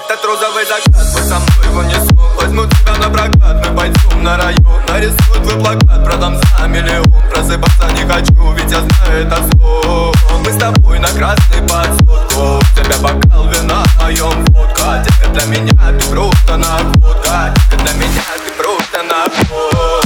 Этот розовый закат, мы со мной его несу. Возьму тебя на прокат, мы пойдем на район. Нарисуют твой плакат, продам за миллион. Просыпаться не хочу, ведь я знаю это сон. Мы с тобой на красный подсотку. У тебя бокал вина, в моем водка. Детка, для меня ты просто находка. Детка, для меня ты просто находка.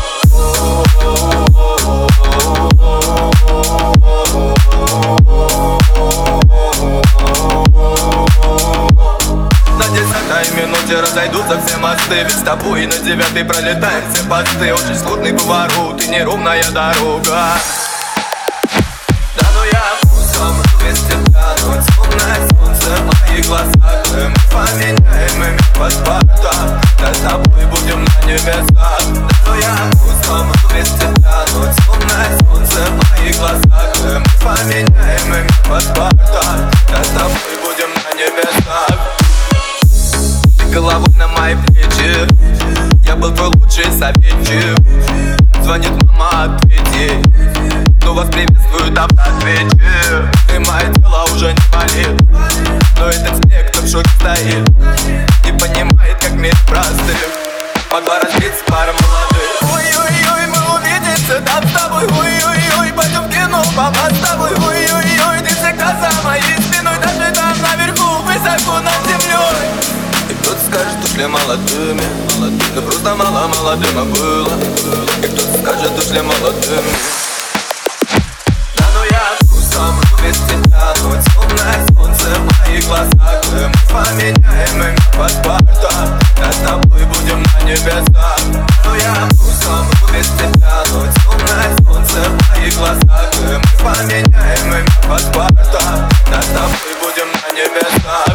На 10-й минуте разойдутся все мосты. Ведь с тобой на 9-й пролетаем все посты. Очень сложный поворот и неровная дорога. Да ну я вкусом без тебя, но темное солнце в моих глазах. Мы поменяем имя паспорта, да с тобой будем на небесах. Да ну я вкусом без тебя, но темное солнце в моих глазах. Мы поменяем имя паспорта, да с тобой будем на небесах. Головой на мои плечи, я был твой лучший советчик. Звонит мама, ответи, ну вас приветствует автоответчик. И мое тело уже не болит, но этот снег там в шоке стоит. Не понимает, как мир простым. Могла разбиться пара молодых. Ой-ой-ой, мы увидимся там с тобой. Ой-ой-ой, пойдем в кино, папа с тобой. Ой-ой-ой, ты всегда за моей спиной. Даже там наверху, высоко над землей. И кто-то скажет, ушли молодыми, но просто мало молодым было. И кто-то скажет, ушли молодыми. Да ну я вкусом без тебя, но темное солнце в моих глазах. Мы поменяем имя паспорта, да с тобой будем на небесах. Да ну я вкусом без тебя, но темное солнце в моих глазах. Мы поменяем имя паспорта, да с тобой будем на небесах.